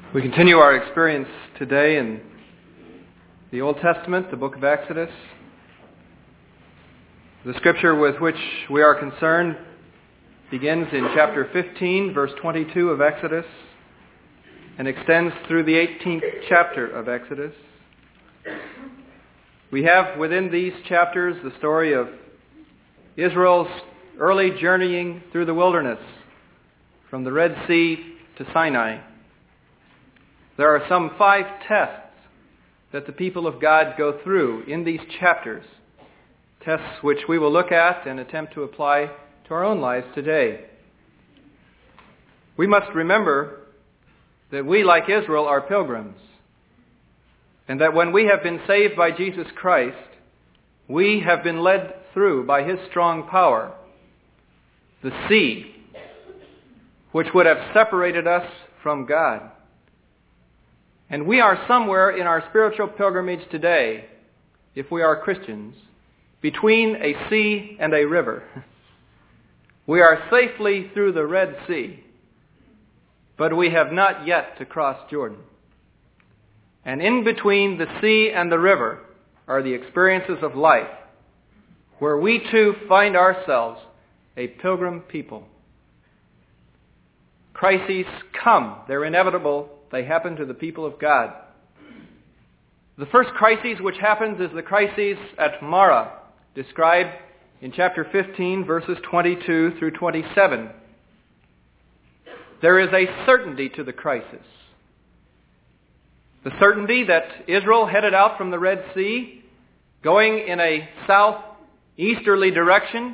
We continue our experience today in the Old Testament, the book of Exodus. The scripture with which we are concerned begins in chapter 15, verse 22 of Exodus, and extends through the 18th chapter of Exodus. We have within these chapters the story of Israel's early journeying through the wilderness, from the Red Sea to Sinai. There are some 5 tests that the people of God go through in these chapters, tests which we will look at and attempt to apply to our own lives today. We must remember that we, like Israel, are pilgrims, and that when we have been saved by Jesus Christ, we have been led through by His strong power the sea, which would have separated us from God. And we are somewhere in our spiritual pilgrimage today, if we are Christians, between a sea and a river. We are safely through the Red Sea, but we have not yet to cross Jordan. And in between the sea and the river are the experiences of life, where we too find ourselves a pilgrim people. Crises come. They're inevitable. They happen to the people of God. The first crisis which happens is the crisis at Marah, described in chapter 15, verses 22 through 27. There is a certainty to the crisis. The certainty that Israel headed out from the Red Sea, going in a southeasterly direction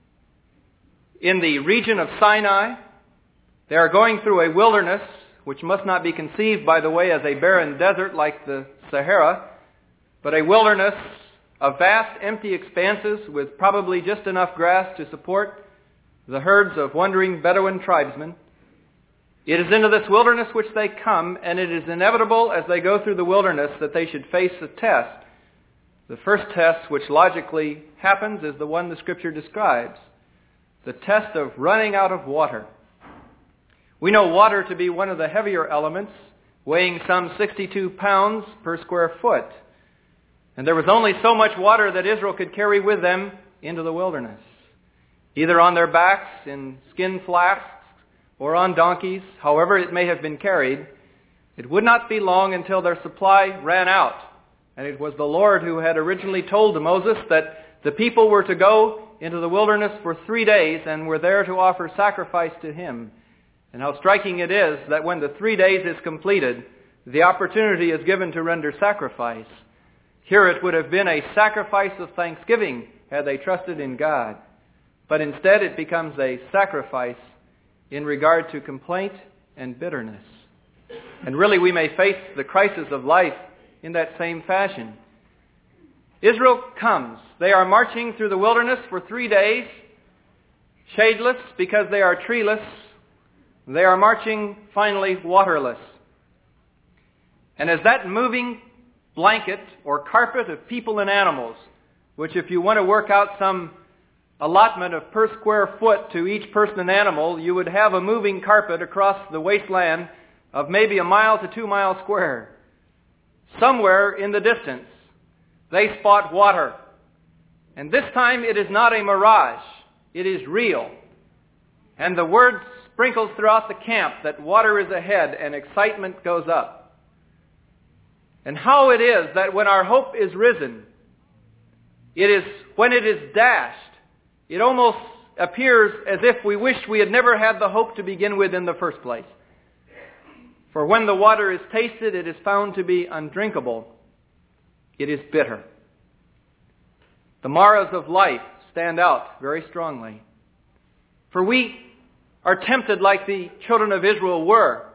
in the region of Sinai. They are going through a wilderness which must not be conceived, by the way, as a barren desert like the Sahara, but a wilderness of vast empty expanses with probably just enough grass to support the herds of wandering Bedouin tribesmen. It is into this wilderness which they come, and it is inevitable as they go through the wilderness that they should face a test. The first test which logically happens is the one the Scripture describes, the test of running out of water. We know water to be one of the heavier elements, weighing some 62 pounds per square foot. And there was only so much water that Israel could carry with them into the wilderness, either on their backs in skin flasks or on donkeys, however it may have been carried. It would not be long until their supply ran out. And it was the Lord who had originally told Moses that the people were to go into the wilderness for 3 days and were there to offer sacrifice to Him. And how striking it is that when the 3 days is completed, the opportunity is given to render sacrifice. Here it would have been a sacrifice of thanksgiving had they trusted in God. But instead it becomes a sacrifice in regard to complaint and bitterness. And really we may face the crisis of life in that same fashion. Israel comes. They are marching through the wilderness for 3 days, shadeless because they are treeless. They are marching, finally, waterless. And as that moving blanket or carpet of people and animals, which if you want to work out some allotment of per square foot to each person and animal, you would have a moving carpet across the wasteland of maybe 1 mile to 2 miles square. Somewhere in the distance, they spot water. And this time it is not a mirage. It is real. And the word sprinkles throughout the camp that water is ahead and excitement goes up. And how it is that when our hope is risen, it is when it is dashed, it almost appears as if we wished we had never had the hope to begin with in the first place. For when the water is tasted, it is found to be undrinkable. It is bitter. The Marahs of life stand out very strongly. For we are tempted like the children of Israel were.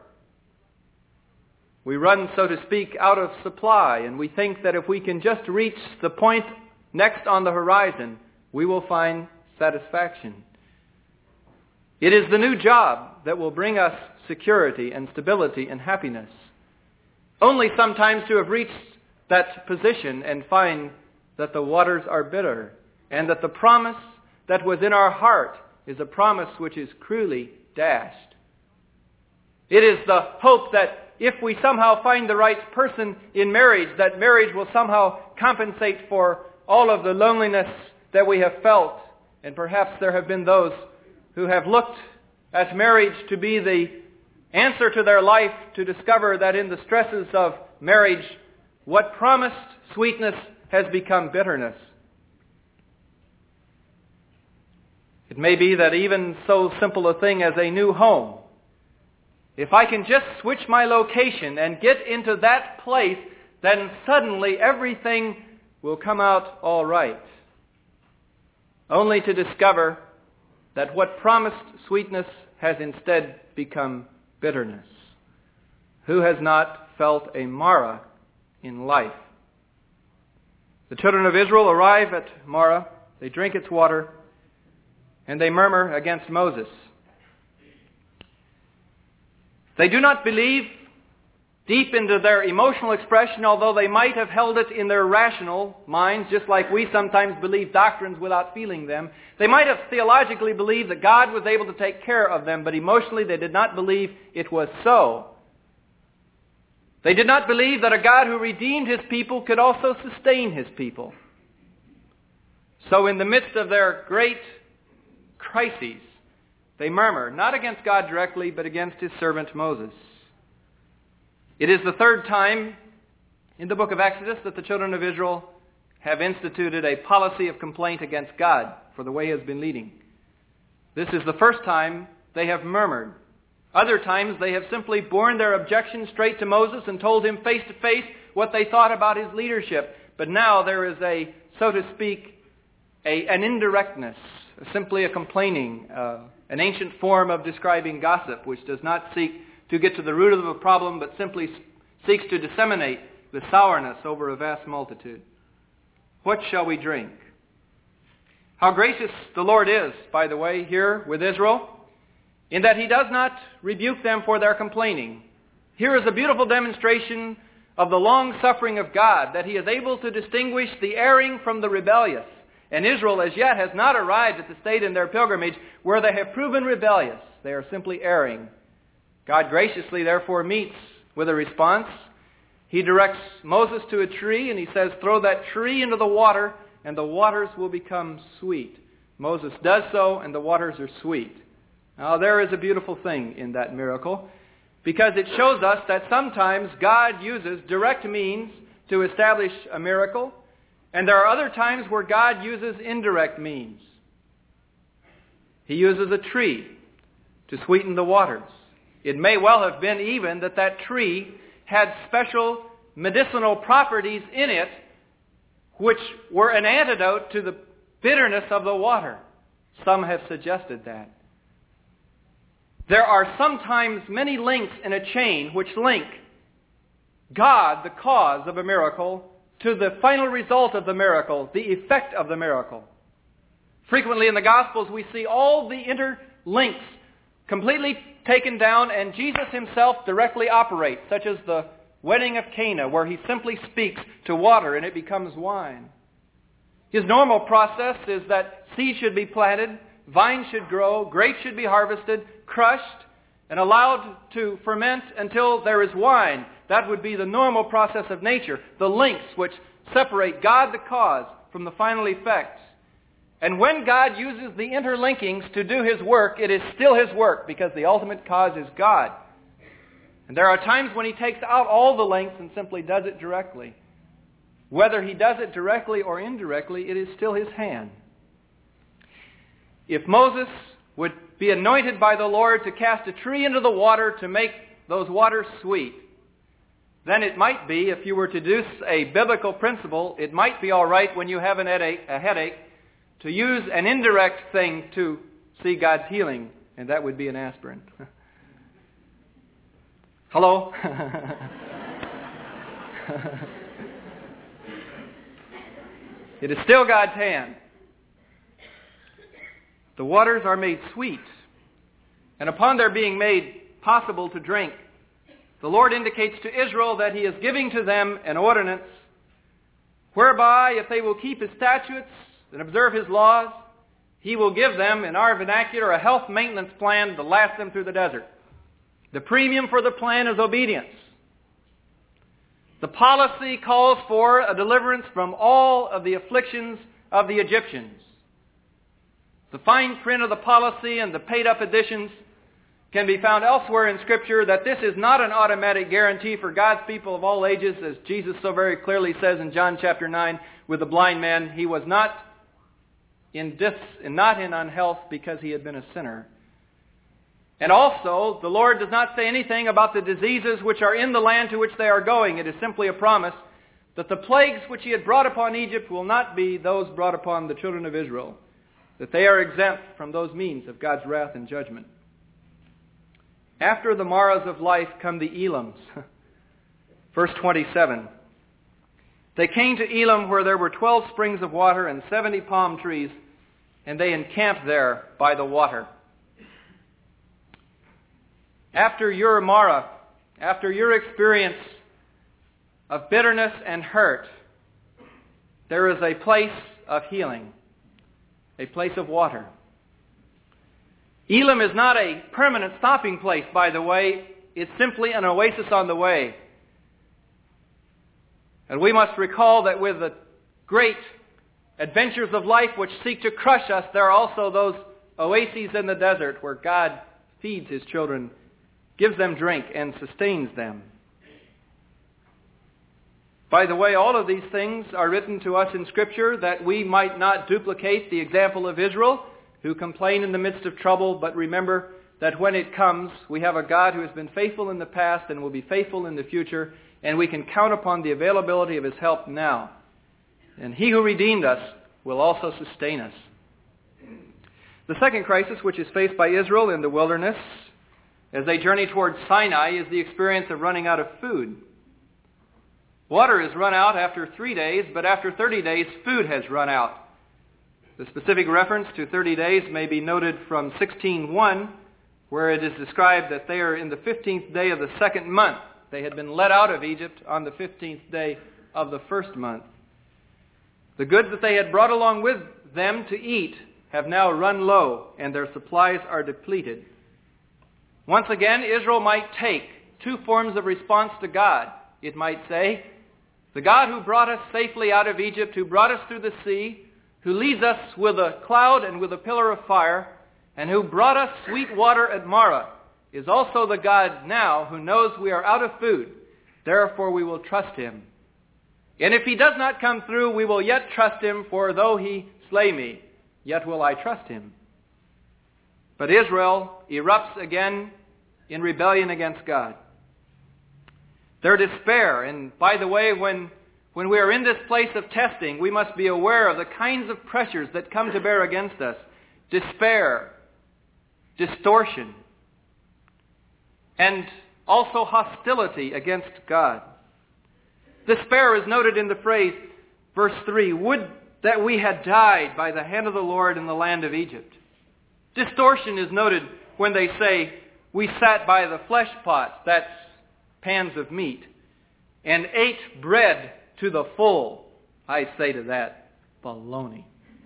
We run, so to speak, out of supply, and we think that if we can just reach the point next on the horizon, we will find satisfaction. It is the new job that will bring us security and stability and happiness. Only sometimes to have reached that position and find that the waters are bitter, and that the promise that was in our heart is a promise which is cruelly dashed. It is the hope that if we somehow find the right person in marriage, that marriage will somehow compensate for all of the loneliness that we have felt. And perhaps there have been those who have looked at marriage to be the answer to their life, to discover that in the stresses of marriage, what promised sweetness has become bitterness. It may be that even so simple a thing as a new home, if I can just switch my location and get into that place, then suddenly everything will come out all right. Only to discover that what promised sweetness has instead become bitterness. Who has not felt a Marah in life? The children of Israel arrive at Marah, they drink its water, and they murmur against Moses. They do not believe deep into their emotional expression, although they might have held it in their rational minds, just like we sometimes believe doctrines without feeling them. They might have theologically believed that God was able to take care of them, but emotionally they did not believe it was so. They did not believe that a God who redeemed his people could also sustain his people. So in the midst of their great crises, they murmur, not against God directly, but against his servant Moses. It is the third time in the book of Exodus that the children of Israel have instituted a policy of complaint against God for the way he has been leading. This is the first time they have murmured. Other times they have simply borne their objections straight to Moses and told him face to face what they thought about his leadership. But now there is a, so to speak, an indirectness, simply a complaining, an ancient form of describing gossip, which does not seek to get to the root of the problem, but simply seeks to disseminate the sourness over a vast multitude. What shall we drink? How gracious the Lord is, by the way, here with Israel, in that he does not rebuke them for their complaining. Here is a beautiful demonstration of the long-suffering of God, that he is able to distinguish the erring from the rebellious. And Israel as yet has not arrived at the state in their pilgrimage where they have proven rebellious. They are simply erring. God graciously, therefore, meets with a response. He directs Moses to a tree, and he says, throw that tree into the water, and the waters will become sweet. Moses does so, and the waters are sweet. Now, there is a beautiful thing in that miracle, because it shows us that sometimes God uses direct means to establish a miracle, and there are other times where God uses indirect means. He uses a tree to sweeten the waters. It may well have been even that that tree had special medicinal properties in it which were an antidote to the bitterness of the water. Some have suggested that. There are sometimes many links in a chain which link God, the cause of a miracle, to the final result of the miracle, the effect of the miracle. Frequently in the Gospels we see all the interlinks completely taken down, and Jesus himself directly operates, such as the wedding of Cana, where he simply speaks to water and it becomes wine. His normal process is that seed should be planted, vines should grow, grapes should be harvested, crushed, and allowed to ferment until there is wine. That would be the normal process of nature, the links which separate God the cause from the final effects. And when God uses the interlinkings to do his work, it is still his work, because the ultimate cause is God. And there are times when he takes out all the links and simply does it directly. Whether he does it directly or indirectly, it is still his hand. If Moses would be anointed by the Lord to cast a tree into the water to make those waters sweet, then it might be, if you were to deduce a biblical principle, it might be all right when you have a headache, to use an indirect thing to see God's healing, and that would be an aspirin. Hello? It is still God's hand. The waters are made sweet, and upon their being made possible to drink, the Lord indicates to Israel that he is giving to them an ordinance whereby, if they will keep his statutes and observe his laws, he will give them, in our vernacular, a health maintenance plan to last them through the desert. The premium for the plan is obedience. The policy calls for a deliverance from all of the afflictions of the Egyptians. The fine print of the policy and the paid-up additions can be found elsewhere in Scripture, that this is not an automatic guarantee for God's people of all ages, as Jesus so very clearly says in John chapter 9 with the blind man. He was not in unhealth because he had been a sinner. And also, the Lord does not say anything about the diseases which are in the land to which they are going. It is simply a promise that the plagues which he had brought upon Egypt will not be those brought upon the children of Israel, that they are exempt from those means of God's wrath and judgment. After the Maras of life come the Elams. Verse 27. They came to Elam, where there were 12 springs of water and 70 palm trees, and they encamped there by the water. After your Mara, after your experience of bitterness and hurt, there is a place of healing, a place of water. Elam is not a permanent stopping place, by the way. It's simply an oasis on the way. And we must recall that with the great adventures of life which seek to crush us, there are also those oases in the desert where God feeds his children, gives them drink, and sustains them. By the way, all of these things are written to us in Scripture that we might not duplicate the example of Israel, who complain in the midst of trouble, but remember that when it comes, we have a God who has been faithful in the past and will be faithful in the future, and we can count upon the availability of his help now. And he who redeemed us will also sustain us. The second crisis which is faced by Israel in the wilderness as they journey towards Sinai is the experience of running out of food. Water is run out after 3 days, but after 30 days, food has run out. The specific reference to 30 days may be noted from 16:1, where it is described that they are in the 15th day of the second month. They had been let out of Egypt on the 15th day of the first month. The goods that they had brought along with them to eat have now run low, and their supplies are depleted. Once again, Israel might take two forms of response to God. It might say, the God who brought us safely out of Egypt, who brought us through the sea, who leads us with a cloud and with a pillar of fire, and who brought us sweet water at Marah, is also the God now who knows we are out of food. Therefore we will trust him. And if he does not come through, we will yet trust him, for though he slay me, yet will I trust him. But Israel erupts again in rebellion against God. Their despair, and by the way, when we are in this place of testing, we must be aware of the kinds of pressures that come to bear against us. Despair, distortion, and also hostility against God. Despair is noted in the phrase, verse 3, would that we had died by the hand of the Lord in the land of Egypt. Distortion is noted when they say, we sat by the flesh pots, that's pans of meat, and ate bread to the full. I say to that, baloney.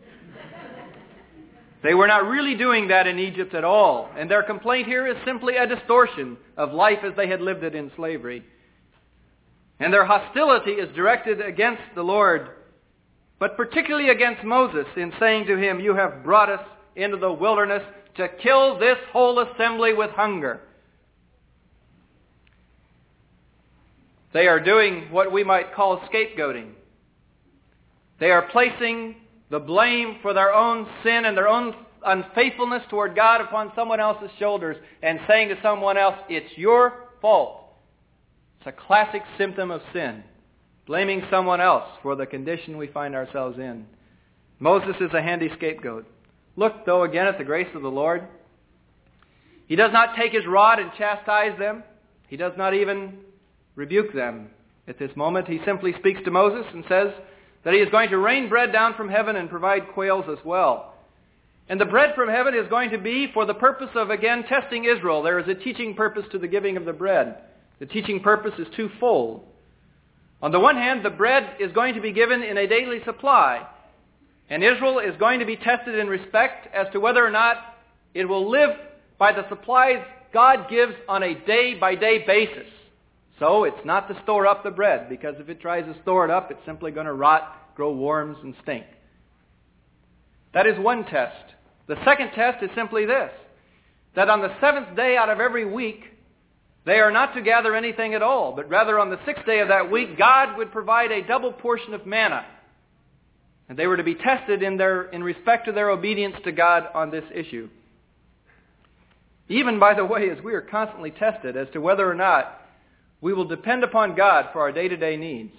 They were not really doing that in Egypt at all, and their complaint here is simply a distortion of life as they had lived it in slavery. And their hostility is directed against the Lord, but particularly against Moses in saying to him, you have brought us into the wilderness to kill this whole assembly with hunger. They are doing what we might call scapegoating. They are placing the blame for their own sin and their own unfaithfulness toward God upon someone else's shoulders and saying to someone else, it's your fault. It's a classic symptom of sin, blaming someone else for the condition we find ourselves in. Moses is a handy scapegoat. Look, though, again at the grace of the Lord. He does not take his rod and chastise them. He does not even rebuke them. At this moment, he simply speaks to Moses and says that he is going to rain bread down from heaven and provide quails as well. And the bread from heaven is going to be for the purpose of, again, testing Israel. There is a teaching purpose to the giving of the bread. The teaching purpose is twofold. On the one hand, the bread is going to be given in a daily supply, and Israel is going to be tested in respect as to whether or not it will live by the supplies God gives on a day-by-day basis. So it's not to store up the bread, because if it tries to store it up, it's simply going to rot, grow worms, and stink. That is one test. The second test is simply this, that on the seventh day out of every week, they are not to gather anything at all, but rather on the sixth day of that week, God would provide a double portion of manna. And they were to be tested in respect to their obedience to God on this issue. Even, by the way, as we are constantly tested as to whether or not we will depend upon God for our day-to-day needs.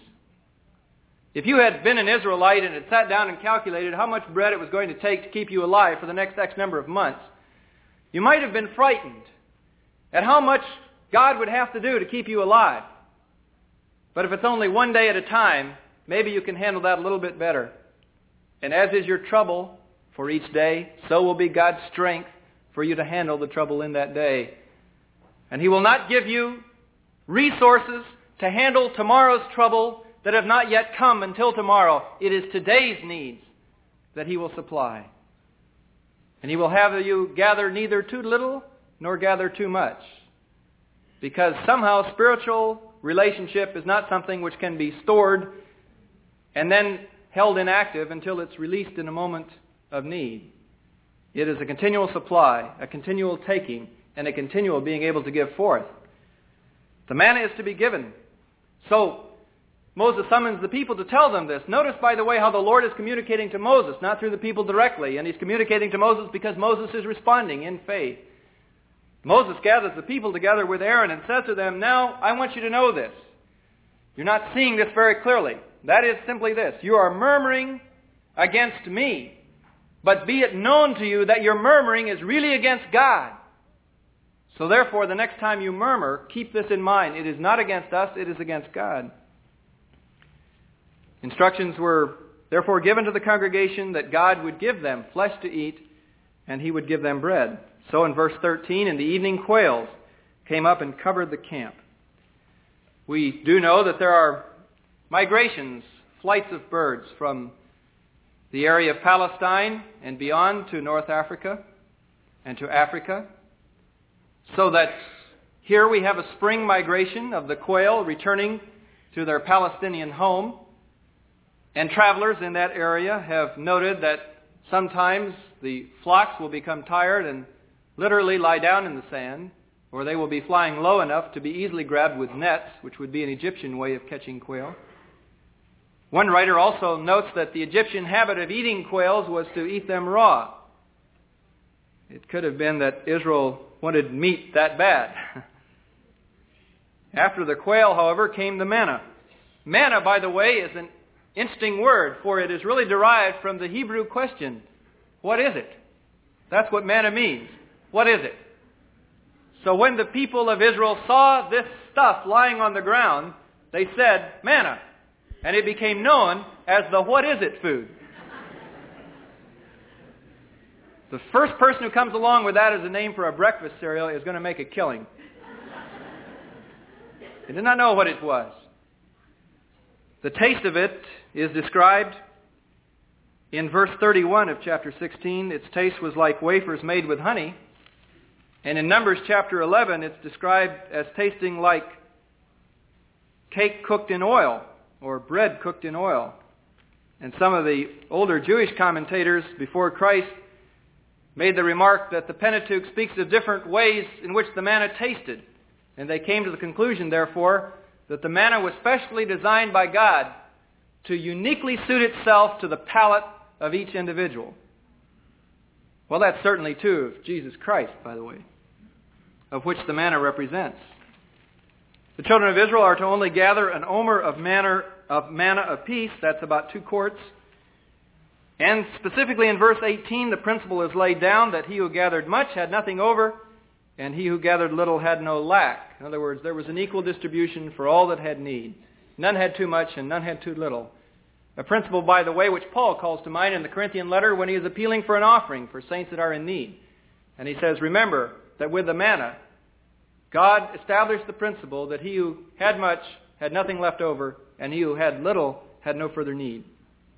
If you had been an Israelite and had sat down and calculated how much bread it was going to take to keep you alive for the next X number of months, you might have been frightened at how much God would have to do to keep you alive. But if it's only one day at a time, maybe you can handle that a little bit better. And as is your trouble for each day, so will be God's strength for you to handle the trouble in that day. And He will not give you resources to handle tomorrow's trouble that have not yet come until tomorrow. It is today's needs that He will supply. And He will have you gather neither too little nor gather too much. Because somehow spiritual relationship is not something which can be stored and then held inactive until it's released in a moment of need. It is a continual supply, a continual taking, and a continual being able to give forth. The manna is to be given. So Moses summons the people to tell them this. Notice, by the way, how the Lord is communicating to Moses, not through the people directly. And He's communicating to Moses because Moses is responding in faith. Moses gathers the people together with Aaron and says to them, "Now, I want you to know this. You're not seeing this very clearly. That is simply this. You are murmuring against me. But be it known to you that your murmuring is really against God. So therefore, the next time you murmur, keep this in mind. It is not against us, it is against God." Instructions were therefore given to the congregation that God would give them flesh to eat, and He would give them bread. So in verse 13, in the evening quails came up and covered the camp. We do know that there are migrations, flights of birds from the area of Palestine and beyond to North Africa and to Africa. So that here we have a spring migration of the quail returning to their Palestinian home. And travelers in that area have noted that sometimes the flocks will become tired and literally lie down in the sand, or they will be flying low enough to be easily grabbed with nets, which would be an Egyptian way of catching quail. One writer also notes that the Egyptian habit of eating quails was to eat them raw. It could have been that Israel wanted meat that bad. After the quail, however, came the manna. Manna, by the way, is an interesting word, for it is really derived from the Hebrew question, what is it? That's what manna means. What is it? So when the people of Israel saw this stuff lying on the ground, they said, manna. And it became known as the what is it food. The first person who comes along with that as a name for a breakfast cereal is going to make a killing. They did not know what it was. The taste of it is described in verse 31 of chapter 16. Its taste was like wafers made with honey. And in Numbers chapter 11, it's described as tasting like cake cooked in oil or bread cooked in oil. And some of the older Jewish commentators before Christ made the remark that the Pentateuch speaks of different ways in which the manna tasted. And they came to the conclusion, therefore, that the manna was specially designed by God to uniquely suit itself to the palate of each individual. Well, that's certainly true of Jesus Christ, by the way, of which the manna represents. The children of Israel are to only gather an omer of manna apiece. That's about 2 quarts. And specifically in verse 18, the principle is laid down that he who gathered much had nothing over, and he who gathered little had no lack. In other words, there was an equal distribution for all that had need. None had too much and none had too little. A principle, by the way, which Paul calls to mind in the Corinthian letter when he is appealing for an offering for saints that are in need. And he says, remember that with the manna, God established the principle that he who had much had nothing left over, and he who had little had no further need.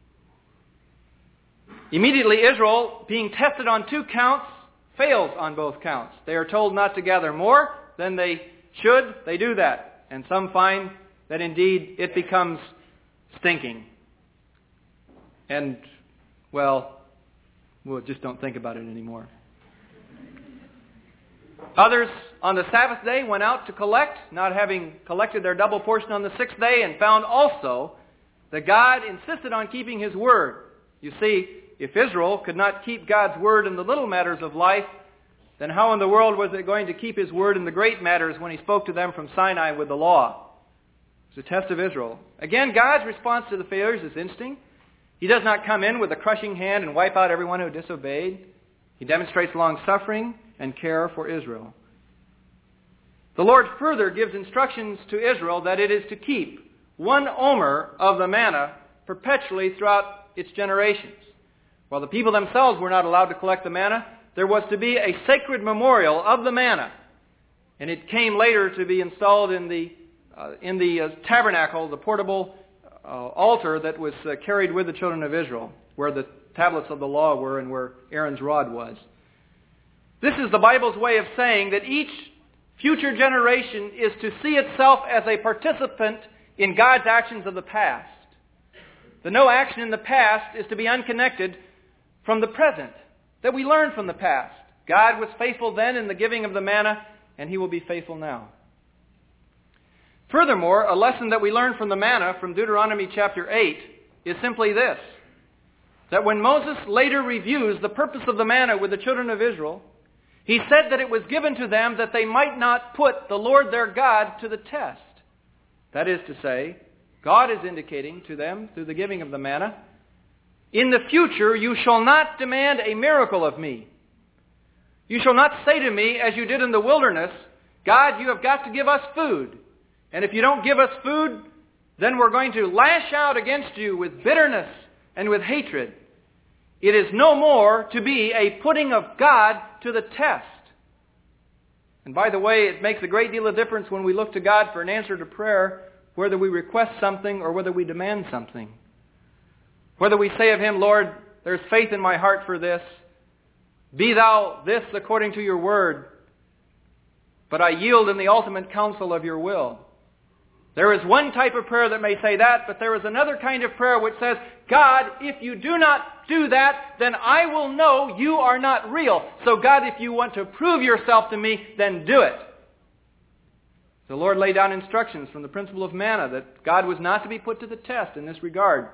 Immediately, Israel, being tested on 2 counts, fails on both counts. They are told not to gather more than they should. They do that. and some find that indeed it becomes stinking. And, well, just don't think about it anymore. Others on the Sabbath day went out to collect, not having collected their double portion on the sixth day, and found also that God insisted on keeping His word. You see, if Israel could not keep God's word in the little matters of life, then how in the world was it going to keep His word in the great matters when He spoke to them from Sinai with the law? It's a test of Israel. Again, God's response to the failures is interesting. He does not come in with a crushing hand and wipe out everyone who disobeyed. He demonstrates long-suffering and care for Israel. The Lord further gives instructions to Israel that it is to keep 1 omer of the manna perpetually throughout its generations. While the people themselves were not allowed to collect the manna, there was to be a sacred memorial of the manna. And it came later to be installed in the tabernacle, the portable altar that was carried with the children of Israel, where the tablets of the law were and where Aaron's rod was. This is the Bible's way of saying that each future generation is to see itself as a participant in God's actions of the past. The no action in the past is to be unconnected from the present, that we learn from the past. God was faithful then in the giving of the manna, and He will be faithful now. Furthermore, a lesson that we learn from the manna from Deuteronomy chapter 8 is simply this, that when Moses later reviews the purpose of the manna with the children of Israel, he said that it was given to them that they might not put the Lord their God to the test. That is to say, God is indicating to them through the giving of the manna, in the future you shall not demand a miracle of me. You shall not say to me, as you did in the wilderness, God, you have got to give us food. And if you don't give us food, then we're going to lash out against you with bitterness and with hatred. It is no more to be a putting of God to the test. And by the way, it makes a great deal of difference when we look to God for an answer to prayer, whether we request something or whether we demand something. Whether we say of Him, Lord, there's faith in my heart for this. Be thou this according to your word. But I yield in the ultimate counsel of your will. There is one type of prayer that may say that, but there is another kind of prayer which says, God, if you do not do that, then I will know you are not real. So God, if you want to prove yourself to me, then do it. The Lord laid down instructions from the principle of manna that God was not to be put to the test in this regard.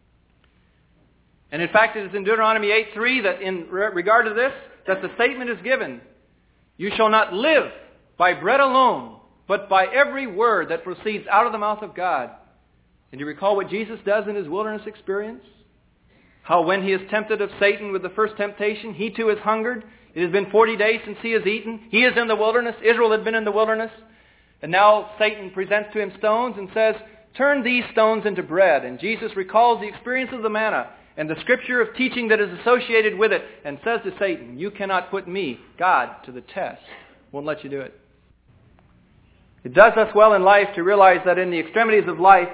And in fact, it is in Deuteronomy 8:3 that in regard to this, that the statement is given, you shall not live by bread alone, but by every word that proceeds out of the mouth of God. And you recall what Jesus does in His wilderness experience? How when He is tempted of Satan with the first temptation, He too is hungered. It has been 40 days since He has eaten. He is in the wilderness. Israel had been in the wilderness. And now Satan presents to Him stones and says, turn these stones into bread. And Jesus recalls the experience of the manna and the scripture of teaching that is associated with it and says to Satan, you cannot put me, God, to the test. Won't let you do it. It does us well in life to realize that in the extremities of life,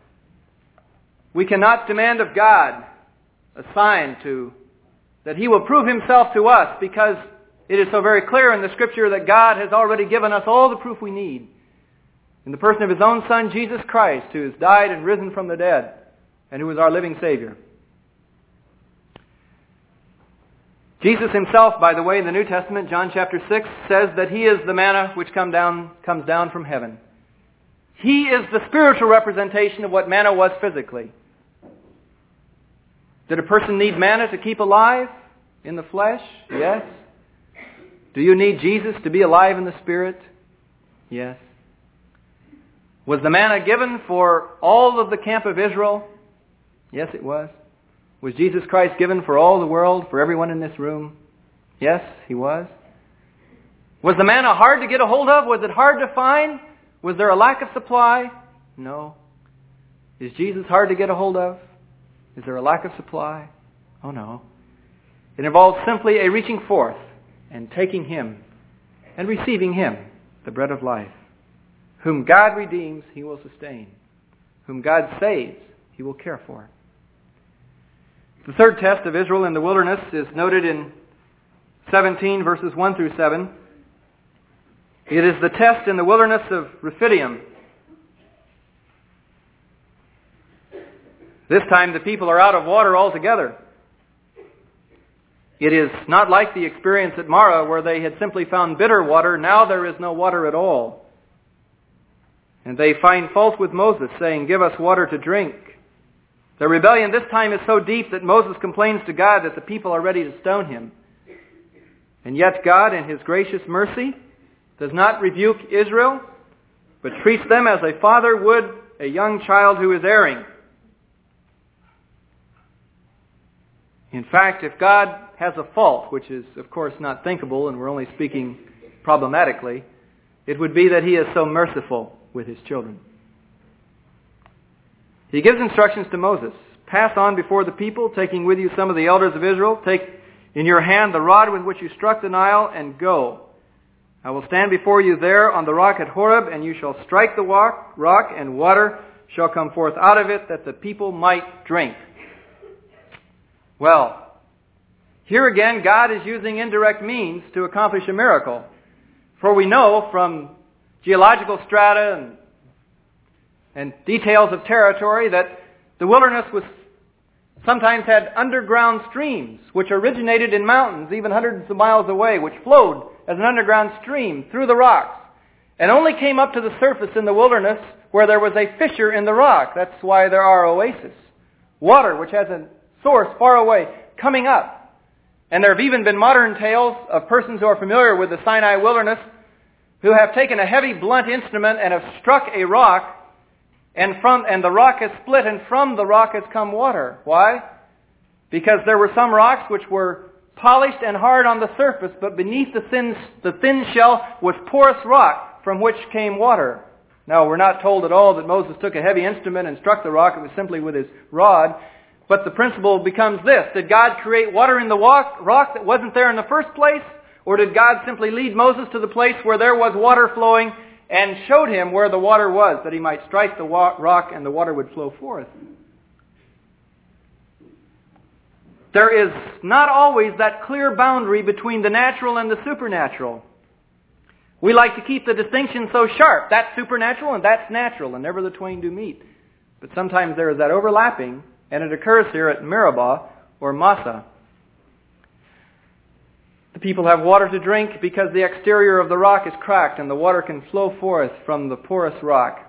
we cannot demand of God a sign that He will prove Himself to us, because it is so very clear in the Scripture that God has already given us all the proof we need in the person of His own Son, Jesus Christ, who has died and risen from the dead and who is our living Savior. Jesus Himself, by the way, in the New Testament, John chapter 6, says that He is the manna which comes down from heaven. He is the spiritual representation of what manna was physically. Did a person need manna to keep alive in the flesh? Yes. Do you need Jesus to be alive in the Spirit? Yes. Was the manna given for all of the camp of Israel? Yes, it was. Was Jesus Christ given for all the world, for everyone in this room? Yes, He was. Was the manna hard to get a hold of? Was it hard to find? Was there a lack of supply? No. Is Jesus hard to get a hold of? Is there a lack of supply? Oh no. It involves simply a reaching forth and taking Him and receiving Him, the bread of life. Whom God redeems, He will sustain. Whom God saves, He will care for. The third test of Israel in the wilderness is noted in 17 verses 1 through 7. It is the test in the wilderness of Rephidim, This time the people are out of water altogether. It is not like the experience at Marah where they had simply found bitter water. Now there is no water at all. And they find fault with Moses, saying, "Give us water to drink." The rebellion this time is so deep that Moses complains to God that the people are ready to stone him. And yet God, in His gracious mercy, does not rebuke Israel, but treats them as a father would a young child who is erring. In fact, if God has a fault, which is of course not thinkable, and we're only speaking problematically, it would be that He is so merciful with His children. He gives instructions to Moses. "Pass on before the people, taking with you some of the elders of Israel. Take in your hand the rod with which you struck the Nile, and go. I will stand before you there on the rock at Horeb, and you shall strike the rock, and water shall come forth out of it, that the people might drink." Well, here again, God is using indirect means to accomplish a miracle. For we know from geological strata and details of territory that the wilderness sometimes had underground streams which originated in mountains even hundreds of miles away, which flowed as an underground stream through the rocks and only came up to the surface in the wilderness where there was a fissure in the rock. That's why there are oases. Water which has a source far away coming up. And there have even been modern tales of persons who are familiar with the Sinai wilderness who have taken a heavy blunt instrument and have struck a rock, and the rock has split, and from the rock has come water. Why? Because there were some rocks which were polished and hard on the surface, but beneath the thin shell was porous rock from which came water. Now, we're not told at all that Moses took a heavy instrument and struck the rock. It was simply with his rod. But the principle becomes this: did God create water in the rock that wasn't there in the first place? Or did God simply lead Moses to the place where there was water flowing and showed him where the water was, that he might strike the rock and the water would flow forth? There is not always that clear boundary between the natural and the supernatural. We like to keep the distinction so sharp. That's supernatural and that's natural, and never the twain do meet. But sometimes there is that overlapping, and it occurs here at Meribah or Massah. The people have water to drink because the exterior of the rock is cracked and the water can flow forth from the porous rock.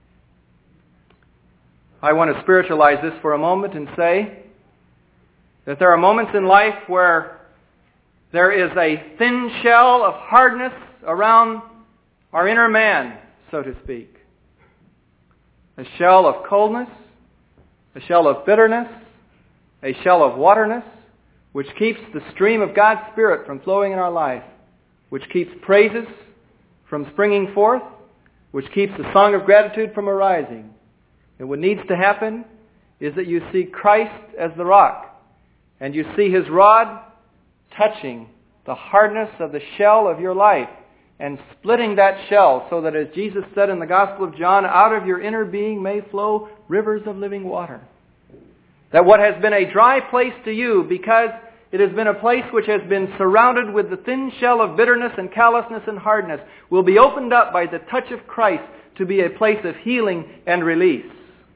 I want to spiritualize this for a moment and say that there are moments in life where there is a thin shell of hardness around our inner man, so to speak. A shell of coldness, a shell of bitterness, a shell of waterness, which keeps the stream of God's Spirit from flowing in our life, which keeps praises from springing forth, which keeps the song of gratitude from arising. And what needs to happen is that you see Christ as the rock, and you see His rod touching the hardness of the shell of your life and splitting that shell so that, as Jesus said in the Gospel of John, out of your inner being may flow rivers of living water. That what has been a dry place to you, because it has been a place which has been surrounded with the thin shell of bitterness and callousness and hardness, will be opened up by the touch of Christ to be a place of healing and release.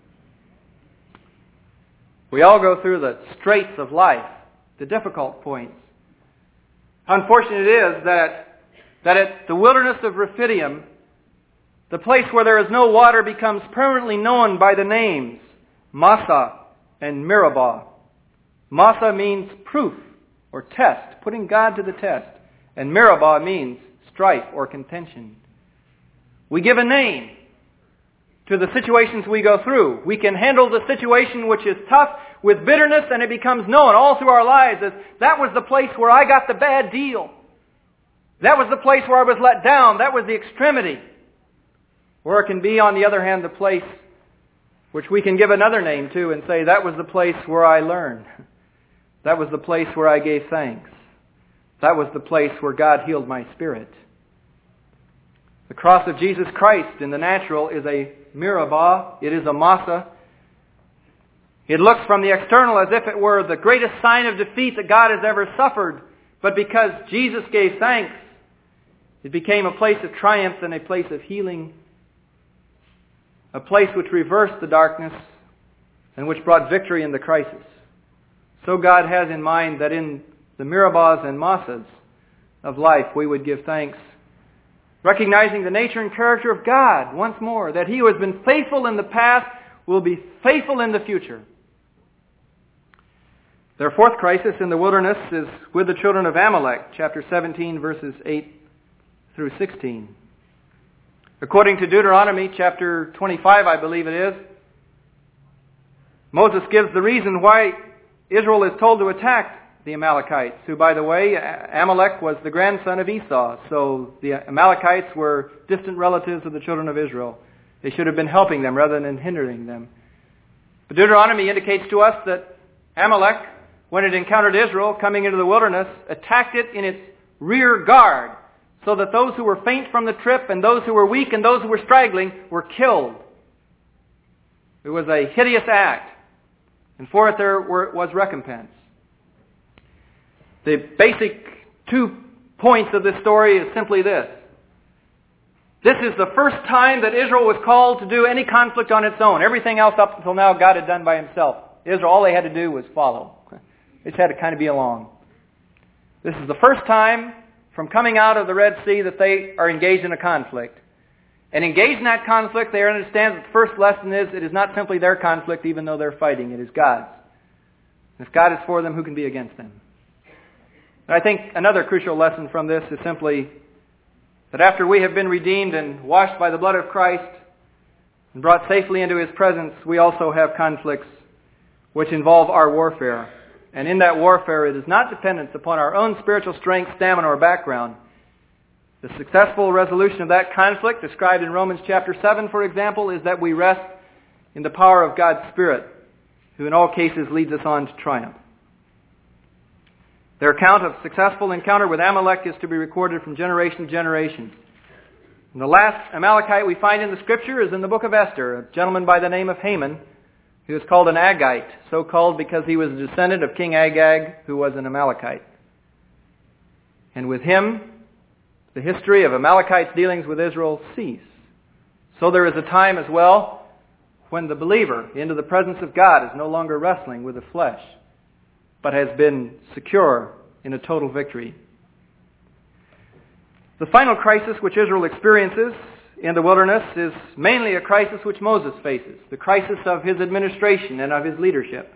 We all go through the straits of life, the difficult points. How unfortunate it is that at the wilderness of Rephidim, the place where there is no water becomes permanently known by the names Massah and Meribah. Massah means proof or test, putting God to the test. And Meribah means strife or contention. We give a name to the situations we go through. We can handle the situation which is tough with bitterness, and it becomes known all through our lives as that was the place where I got the bad deal. That was the place where I was let down. That was the extremity. Or it can be, on the other hand, the place which we can give another name to and say, that was the place where I learned. That was the place where I gave thanks. That was the place where God healed my spirit. The cross of Jesus Christ in the natural is a Meribah. It is a Massah. It looks from the external as if it were the greatest sign of defeat that God has ever suffered. But because Jesus gave thanks, it became a place of triumph and a place of healing. A place which reversed the darkness and which brought victory in the crisis. So God has in mind that in the Meribahs and Massahs of life we would give thanks, recognizing the nature and character of God once more, that He who has been faithful in the past will be faithful in the future. Their fourth crisis in the wilderness is with the children of Amalek, chapter 17, verses 8 through 16. According to Deuteronomy chapter 25, I believe it is, Moses gives the reason why Israel is told to attack the Amalekites, who, by the way, Amalek was the grandson of Esau, so the Amalekites were distant relatives of the children of Israel. They should have been helping them rather than hindering them. But Deuteronomy indicates to us that Amalek, when it encountered Israel coming into the wilderness, attacked it in its rear guard, so that those who were faint from the trip and those who were weak and those who were straggling were killed. It was a hideous act, and for it there was recompense. The basic 2 points of this story is simply this. This is the first time that Israel was called to do any conflict on its own. Everything else up until now God had done by Himself. Israel, all they had to do was follow. They just had to kind of be along. This is the first time from coming out of the Red Sea that they are engaged in a conflict. And engaged in that conflict, they understand that the first lesson is it is not simply their conflict, even though they're fighting. It is God's. And if God is for them, who can be against them? And I think another crucial lesson from this is simply that after we have been redeemed and washed by the blood of Christ and brought safely into His presence, we also have conflicts which involve our warfare. And in that warfare, it is not dependent upon our own spiritual strength, stamina, or background. The successful resolution of that conflict, described in Romans chapter 7, for example, is that we rest in the power of God's Spirit, who in all cases leads us on to triumph. Their account of successful encounter with Amalek is to be recorded from generation to generation. And the last Amalekite we find in the Scripture is in the book of Esther, a gentleman by the name of Haman, who is called an Agagite, so called because he was a descendant of King Agag, who was an Amalekite. And with him, the history of Amalekites' dealings with Israel cease. So there is a time as well when the believer into the presence of God is no longer wrestling with the flesh, but has been secure in a total victory. The final crisis which Israel experiences in the wilderness is mainly a crisis which Moses faces, the crisis of his administration and of his leadership.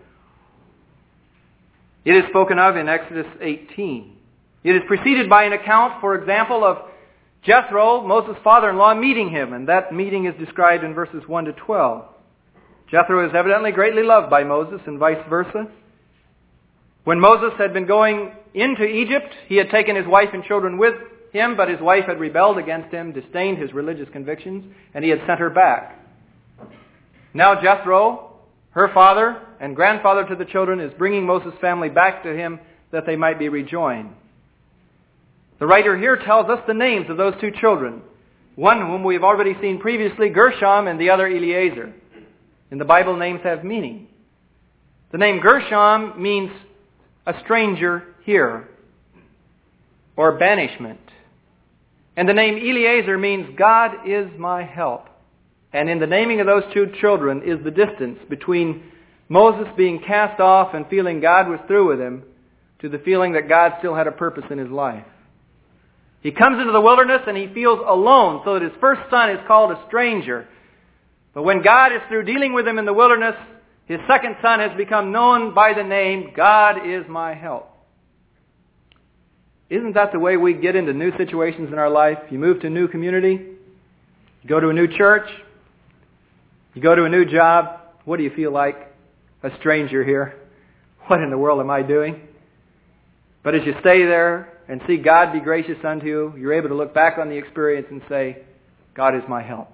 It is spoken of in Exodus 18. It is preceded by an account, for example, of Jethro, Moses' father-in-law, meeting him, and that meeting is described in verses 1 to 12. Jethro is evidently greatly loved by Moses and vice versa. When Moses had been going into Egypt, he had taken his wife and children with him, but his wife had rebelled against him, disdained his religious convictions, and he had sent her back. Now Jethro, her father and grandfather to the children, is bringing Moses' family back to him that they might be rejoined. The writer here tells us the names of those 2 children, one whom we have already seen previously, Gershom, and the other Eliezer. And the Bible names have meaning. The name Gershom means a stranger here, or banishment. And the name Eliezer means God is my help. And in the naming of those 2 children is the distance between Moses being cast off and feeling God was through with him to the feeling that God still had a purpose in his life. He comes into the wilderness and he feels alone, so that his first son is called a stranger. But when God is through dealing with him in the wilderness, his second son has become known by the name, God is my help. Isn't that the way we get into new situations in our life? You move to a new community, you go to a new church, you go to a new job. What do you feel like? A stranger here. What in the world am I doing? But as you stay there and see God be gracious unto you, you're able to look back on the experience and say, God is my help.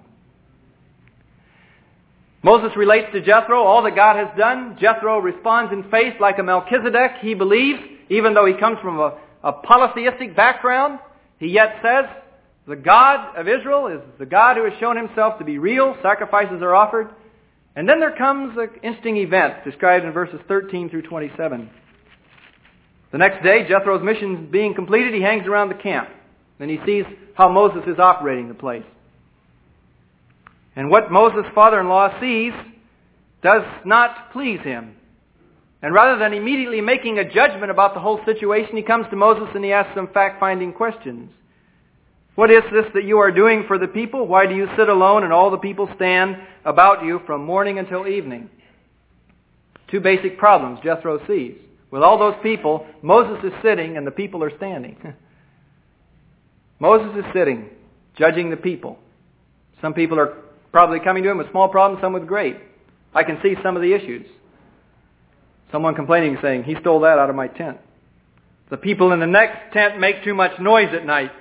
Moses relates to Jethro all that God has done. Jethro responds in faith like a Melchizedek. He believes, even though he comes from a polytheistic background, he yet says, the God of Israel is the God who has shown himself to be real. Sacrifices are offered. And then there comes an interesting event described in verses 13 through 27. The next day, Jethro's mission being completed, he hangs around the camp. And he sees how Moses is operating the place. And what Moses' father-in-law sees does not please him. And rather than immediately making a judgment about the whole situation, he comes to Moses and he asks some fact-finding questions. What is this that you are doing for the people? Why do you sit alone and all the people stand about you from morning until evening? Two basic problems Jethro sees. With all those people, Moses is sitting and the people are standing. Moses is sitting, judging the people. Some people are probably coming to him with small problems, some with great. I can see some of the issues. Someone complaining, saying, he stole that out of my tent. The people in the next tent make too much noise at night.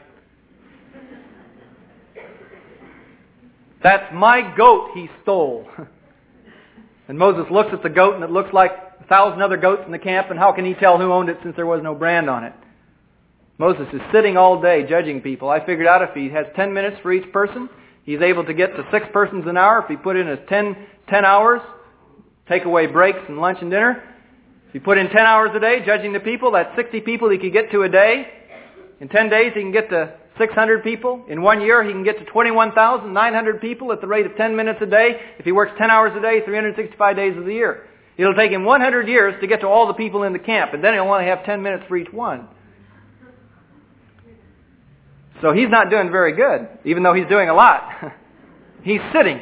That's my goat he stole. And Moses looks at the goat and it looks like 1,000 other goats in the camp, and how can he tell who owned it since there was no brand on it? Moses is sitting all day judging people. I figured out if he has 10 minutes for each person, he's able to get to 6 persons an hour. If he put in his 10 hours, take away breaks and lunch and dinner. If he put in 10 hours a day judging the people, that's 60 people he could get to a day. In 10 days he can get to 600 people. In 1 year he can get to 21,900 people at the rate of 10 minutes a day. If he works 10 hours a day, 365 days of the year. It'll take him 100 years to get to all the people in the camp, and then he'll only have 10 minutes for each one. So he's not doing very good, even though he's doing a lot. He's sitting.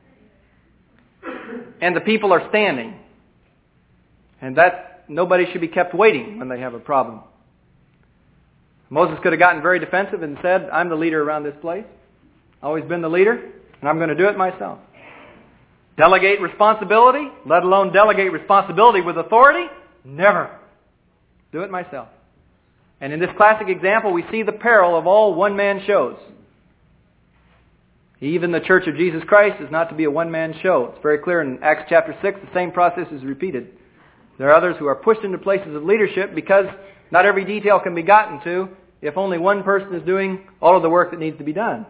And the people are standing. And that nobody should be kept waiting when they have a problem. Moses could have gotten very defensive and said, I'm the leader around this place. Always been the leader, and I'm going to do it myself. Delegate responsibility, let alone delegate responsibility with authority? Never. Do it myself. And in this classic example, we see the peril of all one-man shows. Even the Church of Jesus Christ is not to be a one-man show. It's very clear in Acts chapter 6, the same process is repeated. There are others who are pushed into places of leadership because not every detail can be gotten to if only one person is doing all of the work that needs to be done.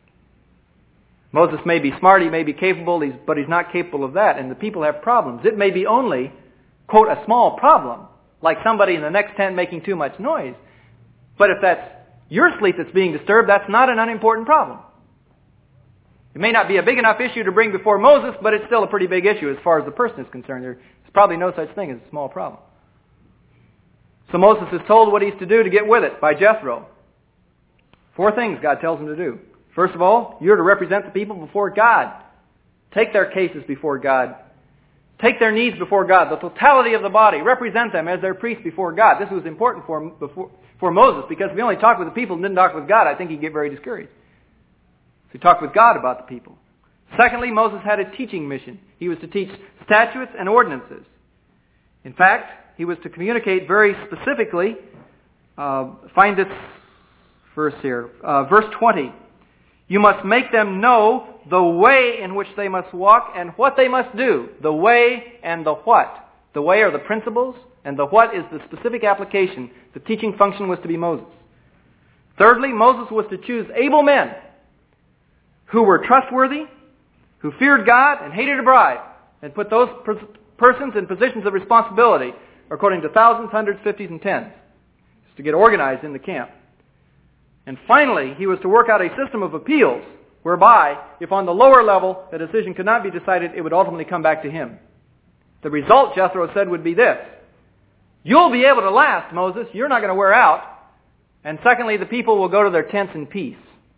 Moses may be smart, he may be capable, but he's not capable of that, and the people have problems. It may be only, quote, a small problem, like somebody in the next tent making too much noise. But if that's your sleep that's being disturbed, that's not an unimportant problem. It may not be a big enough issue to bring before Moses, but it's still a pretty big issue as far as the person is concerned. There's probably no such thing as a small problem. So Moses is told what he's to do to get with it by Jethro. 4 things God tells him to do. First of all, you're to represent the people before God. Take their cases before God. Take their needs before God. The totality of the body. Represent them as their priest before God. This was important for Moses, because if he only talked with the people and didn't talk with God, I think he'd get very discouraged. So he talked with God about the people. Secondly, Moses had a teaching mission. He was to teach statutes and ordinances. In fact, he was to communicate very specifically. Find this verse here. Verse 20. You must make them know the way in which they must walk and what they must do. The way and the what. The way are the principles, and the what is the specific application. The teaching function was to be Moses. Thirdly, Moses was to choose able men who were trustworthy, who feared God and hated a bribe, and put those persons in positions of responsibility according to thousands, hundreds, fifties, and tens, to get organized in the camp. And finally, he was to work out a system of appeals whereby, if on the lower level a decision could not be decided, it would ultimately come back to him. The result, Jethro said, would be this. You'll be able to last, Moses. You're not going to wear out. And secondly, the people will go to their tents in peace.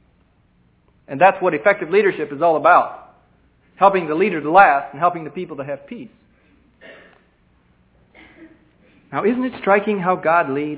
And that's what effective leadership is all about. Helping the leader to last and helping the people to have peace. Now, isn't it striking how God leads?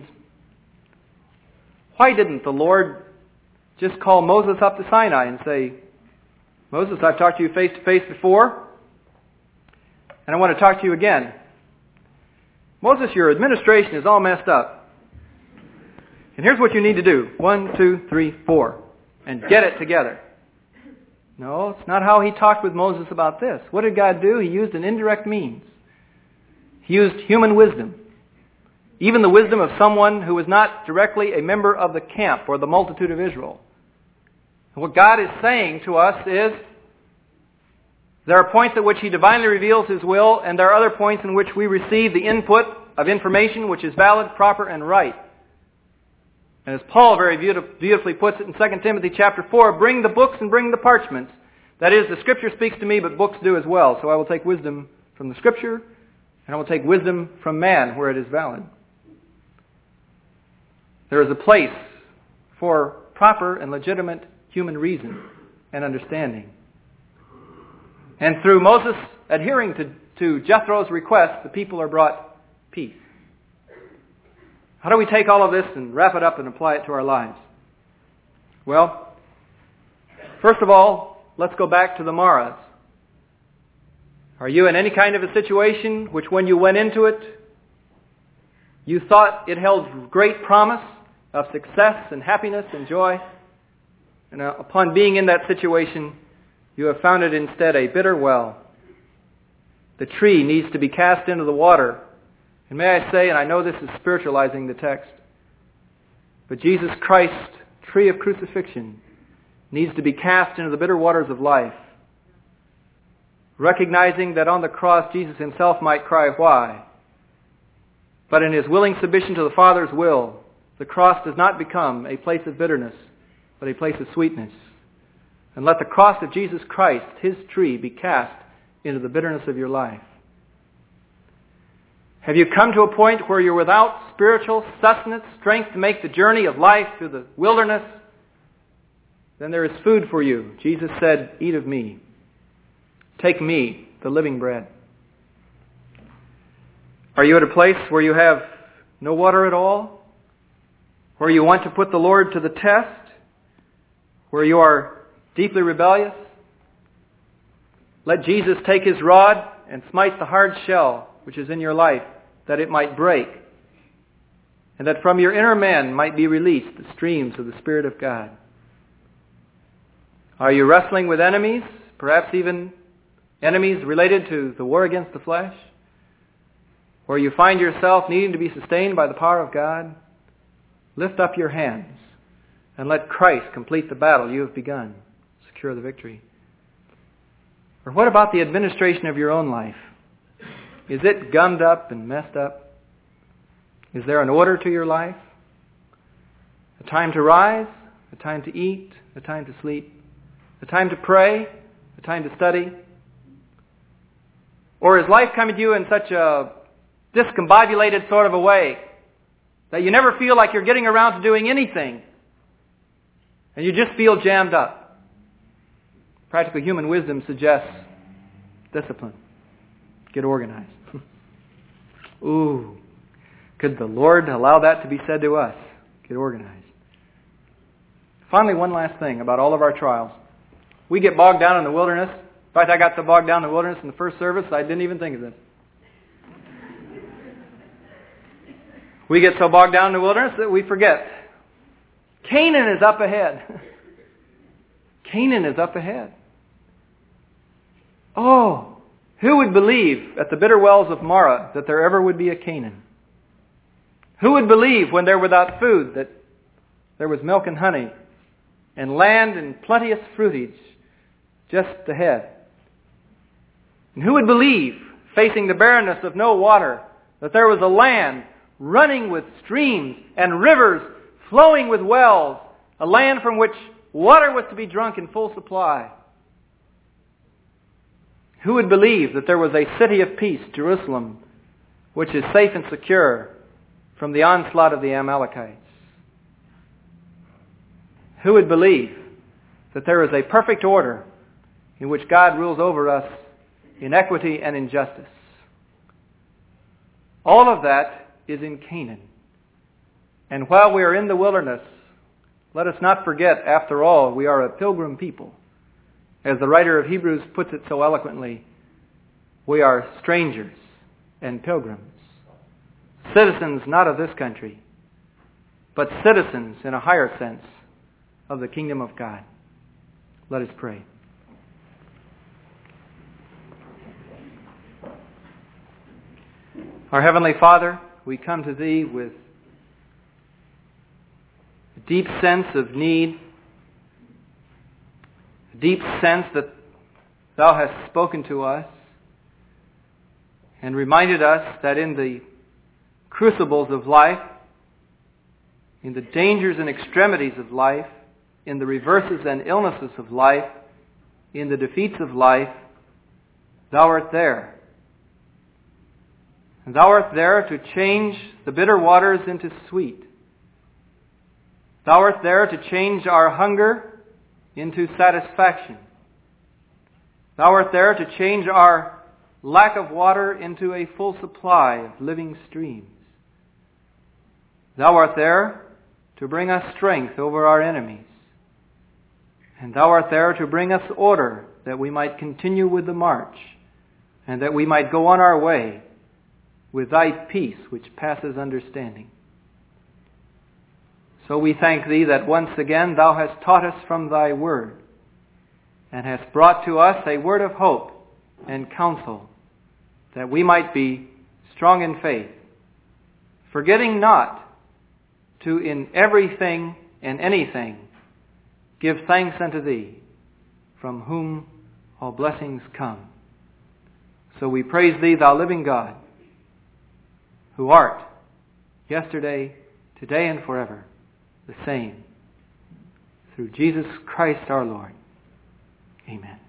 Why didn't the Lord just call Moses up to Sinai and say, Moses, I've talked to you face to face before, and I want to talk to you again. Moses, your administration is all messed up. And here's what you need to do. 1, 2, 3, 4. And get it together. No, it's not how he talked with Moses about this. What did God do? He used an indirect means. He used human wisdom. Even the wisdom of someone who was not directly a member of the camp or the multitude of Israel. And what God is saying to us is, there are points at which He divinely reveals His will, and there are other points in which we receive the input of information which is valid, proper, and right. And as Paul very beautifully puts it in 2 Timothy chapter 4, bring the books and bring the parchments. That is, the Scripture speaks to me, but books do as well. So I will take wisdom from the Scripture, and I will take wisdom from man where it is valid. There is a place for proper and legitimate human reason and understanding. And through Moses adhering to Jethro's request, the people are brought peace. How do we take all of this and wrap it up and apply it to our lives? Well, first of all, let's go back to the Maras. Are you in any kind of a situation which when you went into it, you thought it held great promise of success and happiness and joy? And upon being in that situation, you have found it instead a bitter well. The tree needs to be cast into the water. And may I say, and I know this is spiritualizing the text, but Jesus Christ, tree of crucifixion, needs to be cast into the bitter waters of life. Recognizing that on the cross Jesus himself might cry, why? But in his willing submission to the Father's will, the cross does not become a place of bitterness, but a place of sweetness. And let the cross of Jesus Christ, his tree, be cast into the bitterness of your life. Have you come to a point where you're without spiritual sustenance, strength to make the journey of life through the wilderness? Then there is food for you. Jesus said, eat of me. Take me, the living bread. Are you at a place where you have no water at all? Where you want to put the Lord to the test? Where you are deeply rebellious? Let Jesus take his rod and smite the hard shell which is in your life, that it might break, and that from your inner man might be released the streams of the Spirit of God. Are you wrestling with enemies, perhaps even enemies related to the war against the flesh? Where you find yourself needing to be sustained by the power of God? Lift up your hands and let Christ complete the battle you have begun. Secure the victory. Or what about the administration of your own life? Is it gummed up and messed up? Is there an order to your life? A time to rise, a time to eat, a time to sleep, a time to pray, a time to study? Or is life coming to you in such a discombobulated sort of a way that you never feel like you're getting around to doing anything and you just feel jammed up? Practical human wisdom suggests discipline. Get organized. Ooh, could the Lord allow that to be said to us? Get organized. Finally, one last thing about all of our trials. We get bogged down in the wilderness. In fact, I got so bogged down in the wilderness in the first service, I didn't even think of this. We get so bogged down in the wilderness that we forget. Canaan is up ahead. Canaan is up ahead. Oh, who would believe at the bitter wells of Marah that there ever would be a Canaan? Who would believe when they're without food that there was milk and honey and land and plenteous fruitage just ahead? And who would believe, facing the barrenness of no water, that there was a land running with streams and rivers flowing with wells, a land from which water was to be drunk in full supply? Who would believe that there was a city of peace, Jerusalem, which is safe and secure from the onslaught of the Amalekites? Who would believe that there is a perfect order in which God rules over us in equity and in justice? All of that is in Canaan. And while we are in the wilderness, let us not forget, after all, we are a pilgrim people. As the writer of Hebrews puts it so eloquently, we are strangers and pilgrims, citizens not of this country, but citizens in a higher sense of the kingdom of God. Let us pray. Our Heavenly Father, we come to Thee with a deep sense of need, a deep sense that Thou hast spoken to us and reminded us that in the crucibles of life, in the dangers and extremities of life, in the reverses and illnesses of life, in the defeats of life, Thou art there And Thou art there to change the bitter waters into sweet. Thou art there to change our hunger into satisfaction. Thou art there to change our lack of water into a full supply of living streams. Thou art there to bring us strength over our enemies. And Thou art there to bring us order, that we might continue with the march, and that we might go on our way with Thy peace which passes understanding. So we thank Thee that once again Thou hast taught us from Thy word, and hast brought to us a word of hope and counsel, that we might be strong in faith, forgetting not to in everything and anything give thanks unto Thee, from whom all blessings come. So we praise Thee, Thou living God, who art yesterday, today, and forever the same. Through Jesus Christ our Lord. Amen.